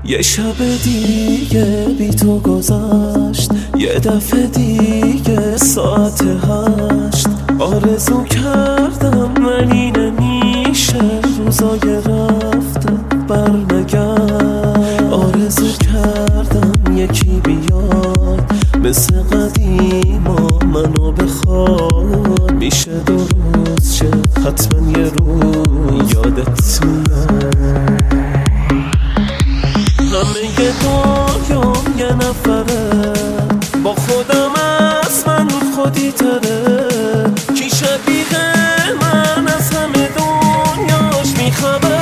یه شب دیگه بی تو گذشت، یه دفعه دیگه ساعت 8. آرزو کردم ولی نمیشه، روزای رفته برنگرد. آرزو کردم یکی بیاد مثل قدیما منو بخواد. میشه 2 روز چه حتما یه روز یادت میاد. همه دنیام یه نفره، با خودم از من خودی تره. کی شبیه من از همه دنیاش میخبره.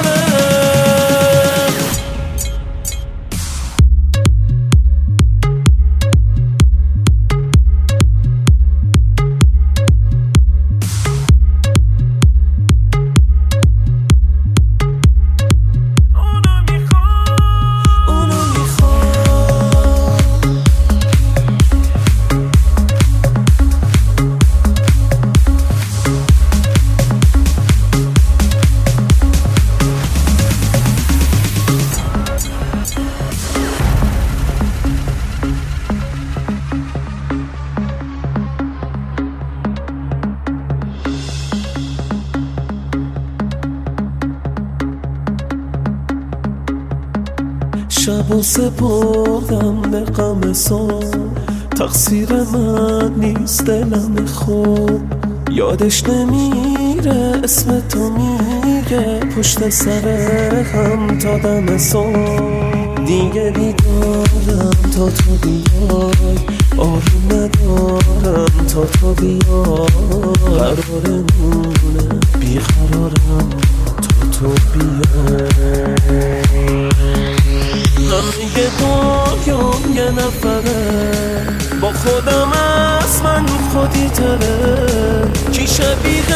شب و سپردم به غم صبح، تقصیر من نیست دلم خوب. یادش نمیره اسم تو میگه پشت سر هم تا دم صبح. دیگه بیدارم تا تو بیای، آروم ندارم تا تو بیای. قرار مونه بیقرارم تا تو بیای. همه دنیام یه نفره، با خودم از من خودی تره. کی شبیه